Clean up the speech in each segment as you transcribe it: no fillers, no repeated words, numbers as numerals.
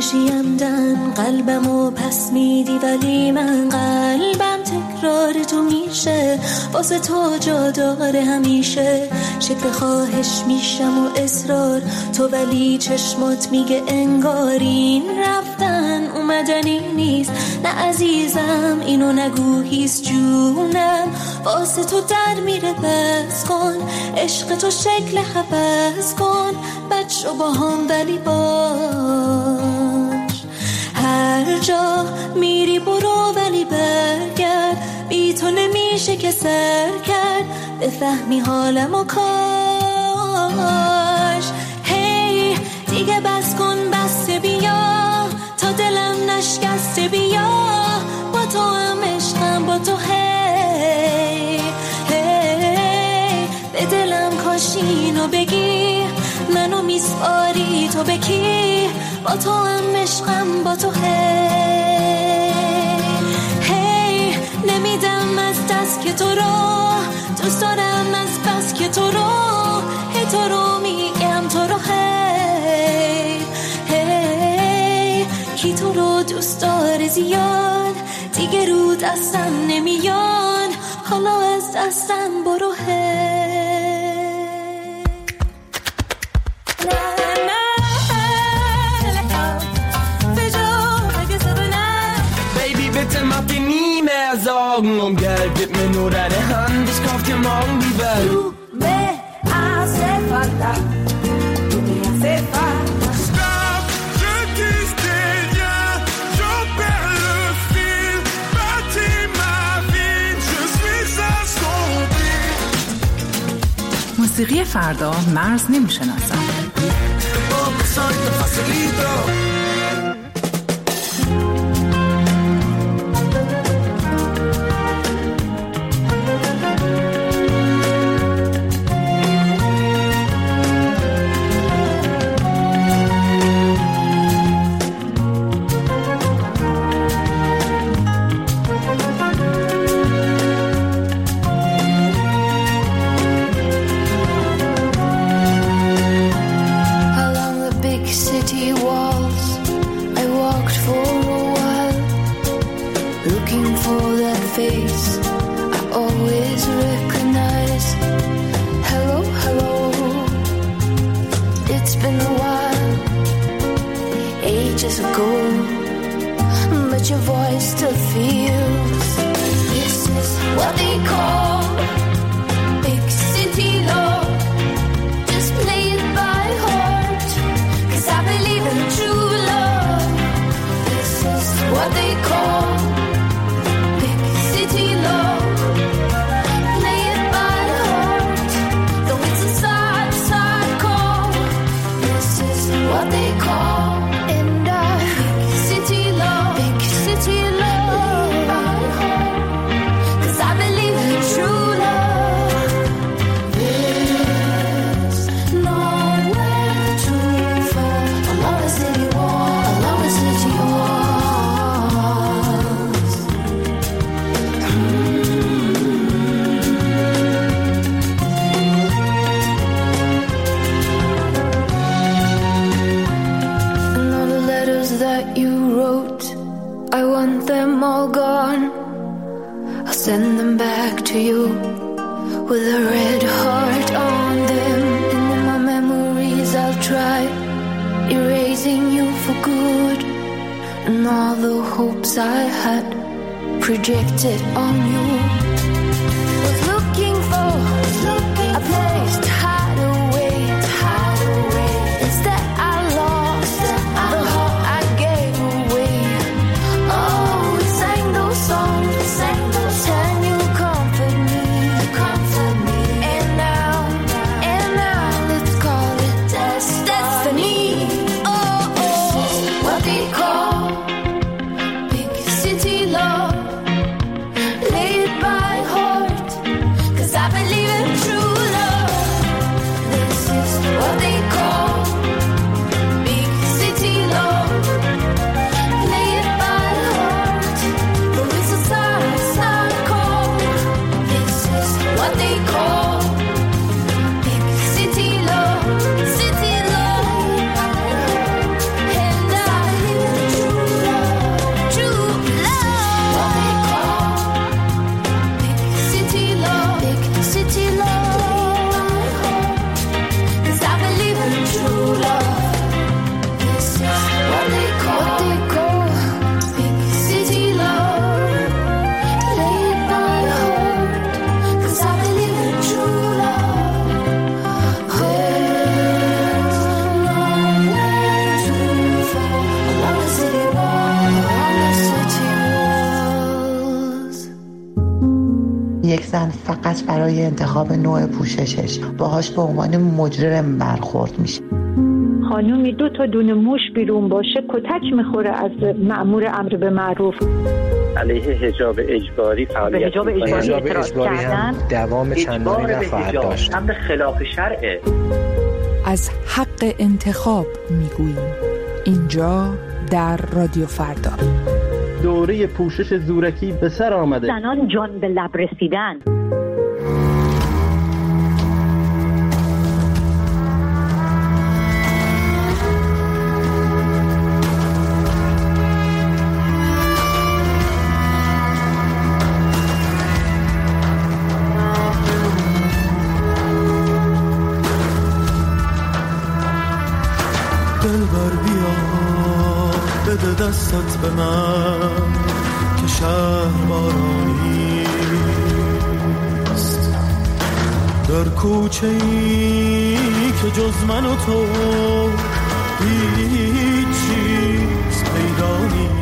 میپوشیمدن قلبمو پس میدی، ولی من قلبم تکرار تو میشه، واسه تو جا داره همیشه. شکل خواهش میشم و اصرار تو، ولی چشمات میگه انگارین رفتن اومدنی نیست. نه عزیزم اینو نگو، هیست جونم واسه تو در میره، بس کن عشق تو شکل حبس کن، بچه با هم ولی باش. هر جا میری برو ولی برگرد، بی تو نمیشه که سر کرد، بفهمی حالمو کاش. هی دیگه بس کن، بس بیا تا دلم نشکسته، بیا با تو هم عشقم با تو. هی به دلم کاش اینو بگی، منو میسپاری تو بکی، با تو هم عشقم با تو. هی نمیدم از دست که تو رو دوست دارم، از بس که تو رو هی تو رو میگم تو رو. هی کی تو رو دوست داره زیاد، دیگه رو دستم نمیاد، حالا از دستم برو. Sorgen um Geld, gib mir nur deine Hand, ich kauf dir morgen die Welt. Tu me hace falta, tu me hace falta. Stop, je tisse tes liens, j'en perds le fil, bâtis ma vie, je suis assombri. موسیقی فردا مرز نمیشناسد. Projected on you, was looking for a place to hide away, instead I lost the heart I gave away. Oh, we sang those songs, and you comfort me, and now let's call it destiny. Oh, this is what they call big city love. By فقط برای انتخاب نوع پوششش باهاش به عنوان مجرم برخورد میشه. خانومی 2 تا دونه موش بیرون باشه کتک میخوره از مأمور امر به معروف. علیه حجاب اجباری فعالیت حجاب اجباری هم دوام چندانی نخواهد داشت. امر خلاف شرعه. از حق انتخاب میگوییم اینجا در رادیو فردا. دوره پوشش زورکی به سر آمده. زنان جان به لب رسیدن. دلبر بیا بده دستت به من که شهر بارانیست، در کوچه ای که جز من و تو هیچ چیز پیدا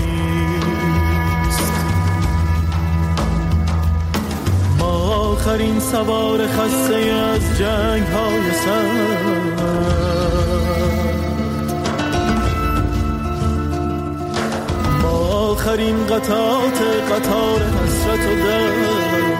نیست. ما آخرین سوار خسته از جنگ های سر، آخرین قطار حسرت و درد.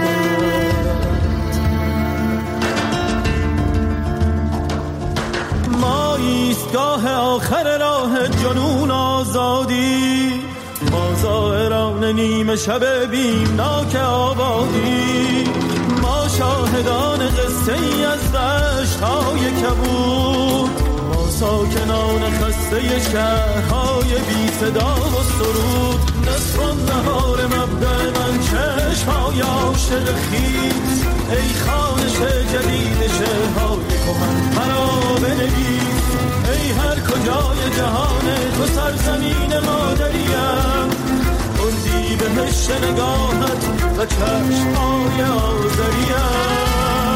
ما ایستگاه آخر راه جنون آزادی، ما زائران نیمه شب بیمناک آبادی، ما شاهدان قصه ای از دشت‌های کبود، ساکنان خسته شهرهای بی صدا و سرود. نصف النهار مبدأ من چشم‌های عاشق خیز، ای خوانش جدید شعرهای کهن مرا بنویس. ای هر کجای جهان تو سرزمین مادریم، اردی بهشت نگاهت و چشم‌های آذریم.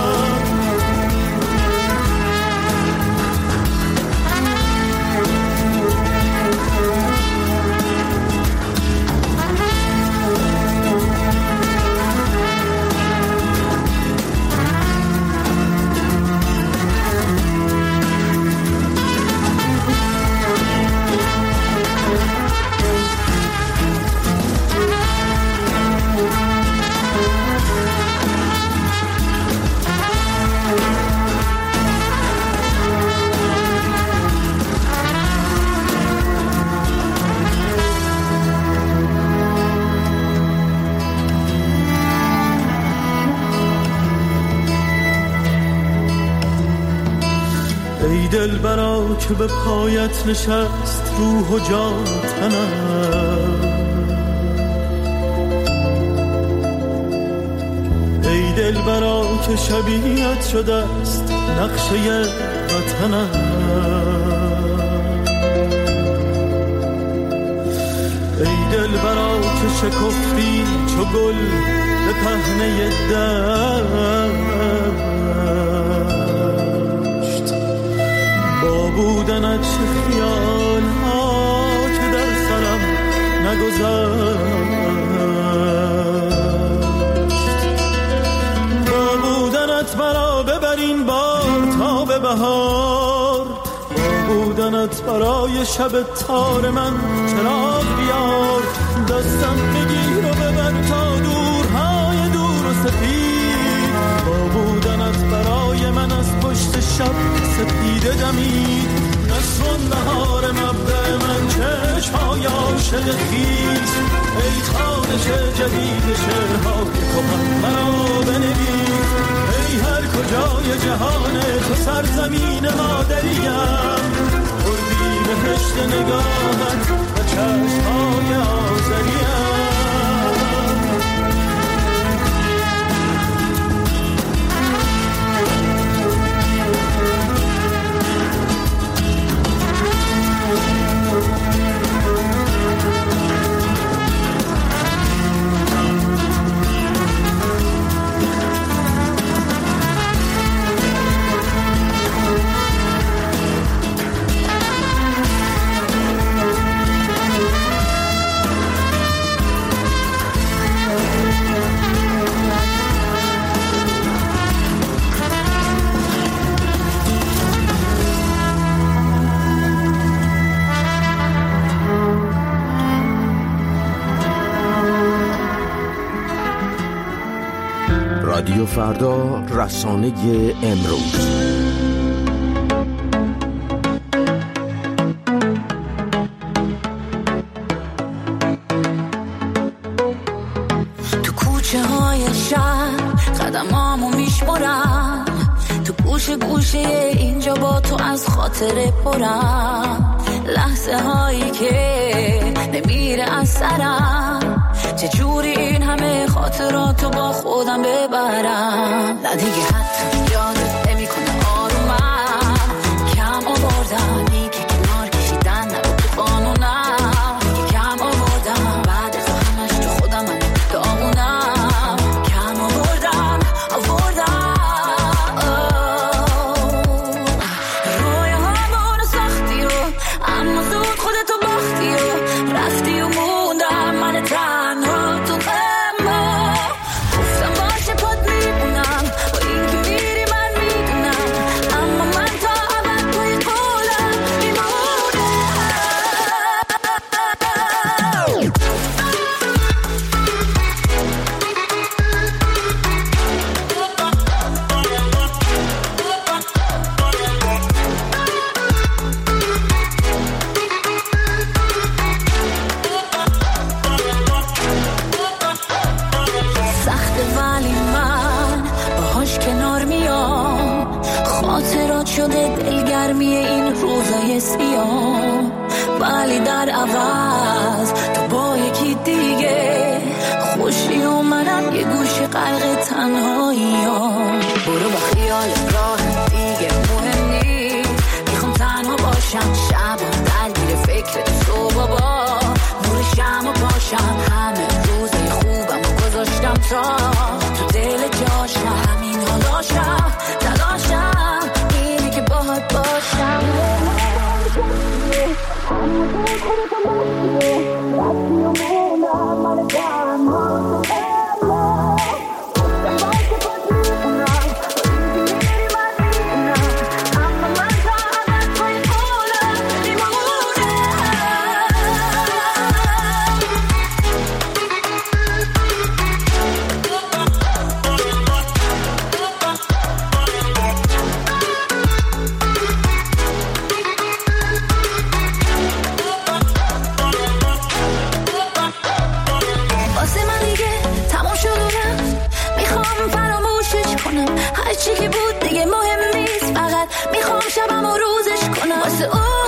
دل برا که به پایت نشست روح و جان تنم، ای دل برا که شبیهت شده است نقشه وطنم. ای دل برا که شکفتی چو گل به پهنه دشت، با بودنت چه خیال ها که در سرم نگذشت، با بودنت مرا ببرین بار تا به بهار، با بودنت برای شب تار من چراغ بیار. دستم بگیر و ببر تا دورهای دور و سفید، با بودنت برای من از پشت شب سپیده دمید. نصف النهار مبدأ من چشم‌های عاشق خیز، ای خوانش جدید شعرهای کهن مرا بنویس. ای هر کجای جهان تو سرزمین مادریم، اردی بهشت نگاهت و چشم‌های آذریم. فردا، رسانه امروز. تو کوچه های شهر قدمامو میشمارم، تو گوشه گوشه اینجا با تو از خاطر پرم، لحظه هایی که نمیره از سرم، چجوری این همه خاطراتو با خودم ببرم. نه دیگه حتی یادت نمیکنه آرومم، کم آوردم دیگه کنار کشیدن نبود تو قانونم، دیگه کم آوردم بعد از همش تو خودم من داغونم، کم آوردم روی همون سختی و اما زود خودتو باختی و رفتی و موندم من تنها تو غما. گفتم باشه پات میمونم با این که میری من میدونم، اما من تا ابد توی قولم میمونم. سخته ولی من باهاش کنار میام، خاطرات شده دلگرمی این روزای سیاه، ولی در عوض تو با یکی دیگه خوشی و منم یه گوشه غرق تنهاییام. برو با خیال راه دیگه مهم نیست، میخوام تنها باشم شبم درگیر فکر تو صبح با نور شمع باشم، همه روزای خوبم گذاشتم تا تو دل جاشم، همین حالاشم تلاشم اینه که باهات باشم. هرچی که بود دیگه مهم نیست، فقط میخوام شبم و روزش کنم واسه